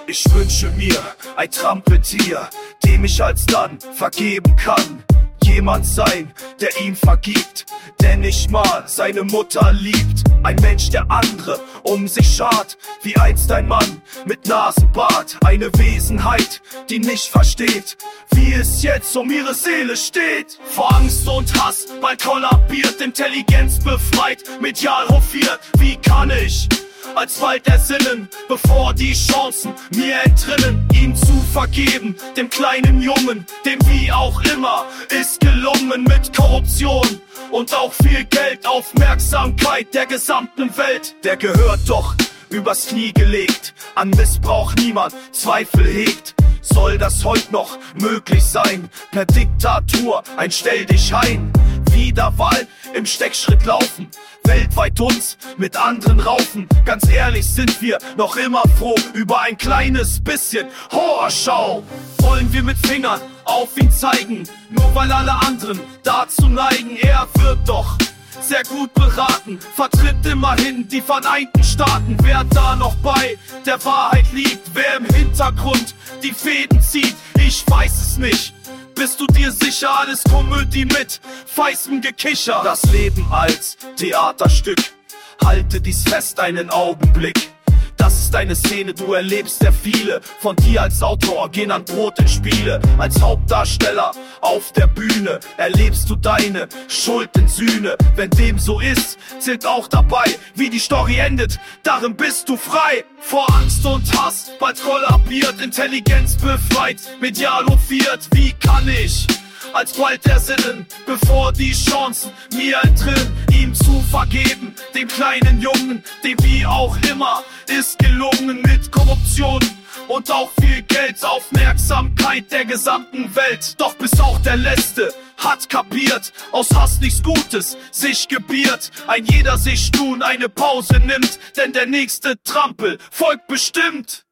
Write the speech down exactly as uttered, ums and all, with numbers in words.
Ich wünsche mir ein Trampeltier, dem ich alsdann vergeben kann. Jemand sein, der ihm vergibt, der nicht mal seine Mutter liebt. Ein Mensch, der andere um sich schart, wie einst ein Mann mit Nasenbart. Eine Wesenheit, die nicht versteht, wie es jetzt um ihre Seele steht. Vor Angst und Hass bald kollabiert, Intelligenz befreit, medial hofiert. Wie kann ich alsbald ersinnen, bevor die Chancen mir entrinnen, ihm zu vergeben, dem kleinen Jungen, dem wie auch immer ist gelungen, mit Korruption und auch viel Geld, Aufmerksamkeit der gesamten Welt. Der gehört doch übers Knie gelegt, an Missbrauch niemand Zweifel hegt. Soll das heute noch möglich sein? Per Diktatur ein Stell dich ein. Wiederwahl im Steckschritt laufen, weltweit uns mit anderen raufen. Ganz ehrlich sind wir noch immer froh über ein kleines bisschen Horrorschau. Wollen wir mit Fingern auf ihn zeigen, nur weil alle anderen dazu neigen? Er wird doch sehr gut beraten, vertritt immerhin die Vereinigten Staaten. Wer da noch bei der Wahrheit liegt, wer im Hintergrund die Fäden zieht, ich weiß es nicht. Bist du dir sicher, alles Komödie mit feistem Gekicher? Das Leben als Theaterstück, halte dies fest einen Augenblick. Das ist eine Szene, du erlebst sehr viele. Von dir als Autor gehen an Brot in Spiele. Als Hauptdarsteller auf der Bühne erlebst du deine Schuld in Sühne. Wenn dem so ist, zählt auch dabei, wie die Story endet, darin bist du frei. Vor Angst und Hass bald kollabiert, Intelligenz befreit, medial hofiert. Wie kann ich alsbald ersinnen, bevor die Chancen mir entrinnen, ihm zu vergeben, dem kleinen Jungen, dem wie auch immer ist gelungen, mit Korruption und auch viel Geld, Aufmerksamkeit der gesamten Welt. Doch bis auch der Letzte hat kapiert, aus Hass nichts Gutes sich gebiert. Ein jeder sich nun eine Pause nimmt, denn der nächste Trampel folgt bestimmt.